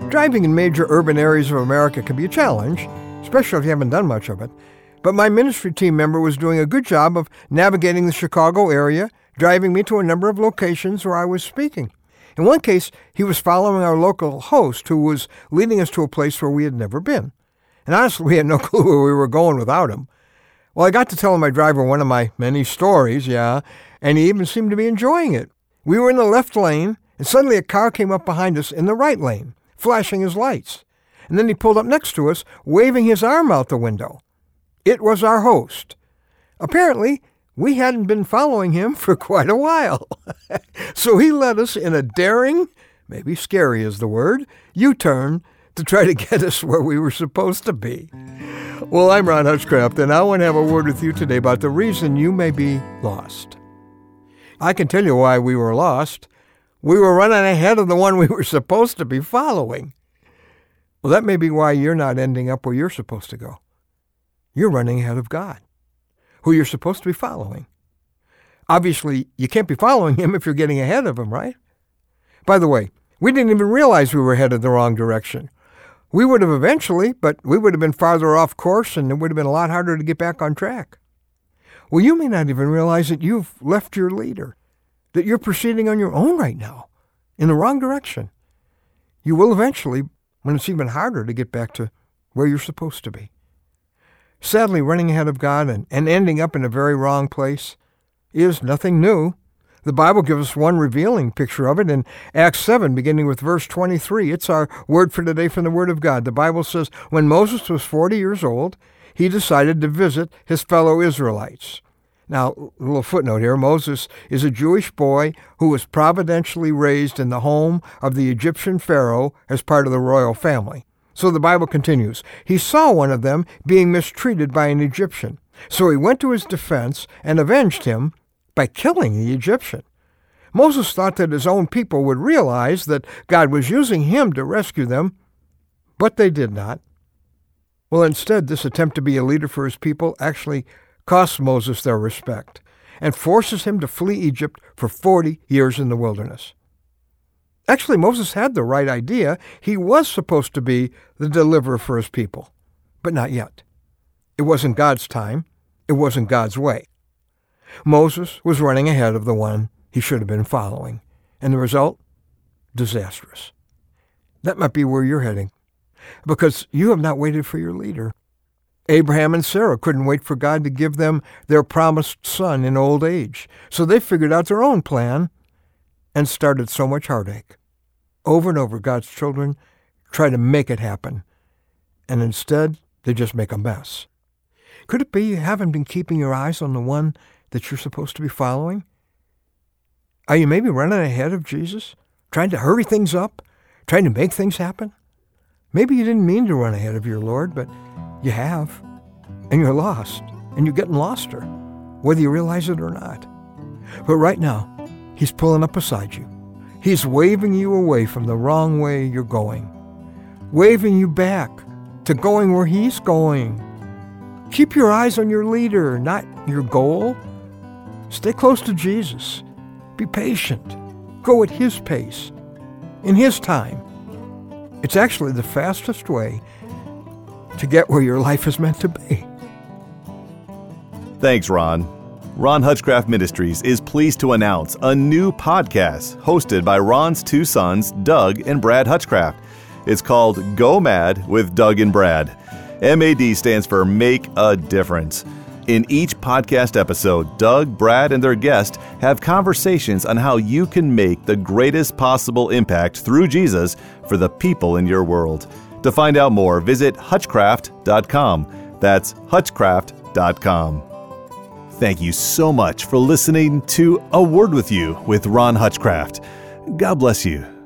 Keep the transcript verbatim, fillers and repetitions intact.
Driving in major urban areas of America can be a challenge, especially if you haven't done much of it. But my ministry team member was doing a good job of navigating the Chicago area, driving me to a number of locations where I was speaking. In one case, he was following our local host who was leading us to a place where we had never been. And honestly, we had no clue where we were going without him. Well, I got to tell my driver one of my many stories, yeah, and he even seemed to be enjoying it. We were in the left lane, and suddenly a car came up behind us in the right lane, flashing his lights. And then he pulled up next to us, waving his arm out the window. It was our host. Apparently, we hadn't been following him for quite a while. So he led us in a daring, maybe scary is the word, U-turn to try to get us where we were supposed to be. Well, I'm Ron Hutchcraft, and I want to have a word with you today about the reason you may be lost. I can tell you why we were lost. We were running ahead of the one we were supposed to be following. Well, that may be why you're not ending up where you're supposed to go. You're running ahead of God, who you're supposed to be following. Obviously, you can't be following him if you're getting ahead of him, right? By the way, we didn't even realize we were headed the wrong direction. We would have eventually, but we would have been farther off course, and it would have been a lot harder to get back on track. Well, you may not even realize that you've left your leader, that you're proceeding on your own right now, in the wrong direction. You will eventually, when it's even harder to get back to where you're supposed to be. Sadly, running ahead of God and, and ending up in a very wrong place is nothing new. The Bible gives us one revealing picture of it in Acts seven, beginning with verse twenty-three. It's our word for today from the Word of God. The Bible says, when Moses was forty years old, he decided to visit his fellow Israelites. Now, a little footnote here. Moses is a Jewish boy who was providentially raised in the home of the Egyptian Pharaoh as part of the royal family. So the Bible continues, he saw one of them being mistreated by an Egyptian. So he went to his defense and avenged him by killing the Egyptian. Moses thought that his own people would realize that God was using him to rescue them, but they did not. Well, instead, this attempt to be a leader for his people actually costs Moses their respect and forces him to flee Egypt for forty years in the wilderness. Actually, Moses had the right idea. He was supposed to be the deliverer for his people, but not yet. It wasn't God's time. It wasn't God's way. Moses was running ahead of the one he should have been following, and the result? Disastrous. That might be where you're heading, because you have not waited for your leader. Abraham and Sarah couldn't wait for God to give them their promised son in old age, so they figured out their own plan and started so much heartache. Over and over, God's children try to make it happen, and instead, they just make a mess. Could it be you haven't been keeping your eyes on the one that you're supposed to be following? Are you maybe running ahead of Jesus, trying to hurry things up, trying to make things happen? Maybe you didn't mean to run ahead of your Lord, but you have, and you're lost, and you're getting loster, whether you realize it or not. But right now, he's pulling up beside you. He's waving you away from the wrong way you're going, waving you back to going where he's going. Keep your eyes on your leader, not your goal. Stay close to Jesus. Be patient. Go at his pace, in his time. It's actually the fastest way to get where your life is meant to be. Thanks, Ron. Ron Hutchcraft Ministries is pleased to announce a new podcast hosted by Ron's two sons, Doug and Brad Hutchcraft. It's called Go Mad with Doug and Brad. M A D stands for Make a Difference. In each podcast episode, Doug, Brad, and their guest have conversations on how you can make the greatest possible impact through Jesus for the people in your world. To find out more, visit hutchcraft dot com. That's hutchcraft dot com. Thank you so much for listening to A Word With You with Ron Hutchcraft. God bless you.